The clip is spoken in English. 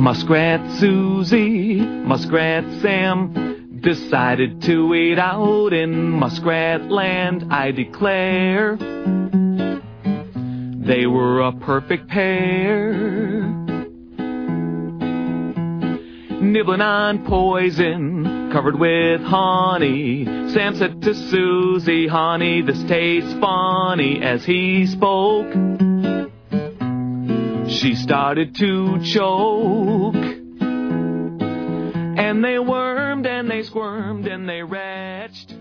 Muskrat Susie, Muskrat Sam decided to eat out in Muskrat Land. I declare they were a perfect pair. Nibbling on poison, covered with honey, Sam said to Susie, honey, this tastes funny. As he spoke, she started to choke. And they wormed and they squirmed and they retched.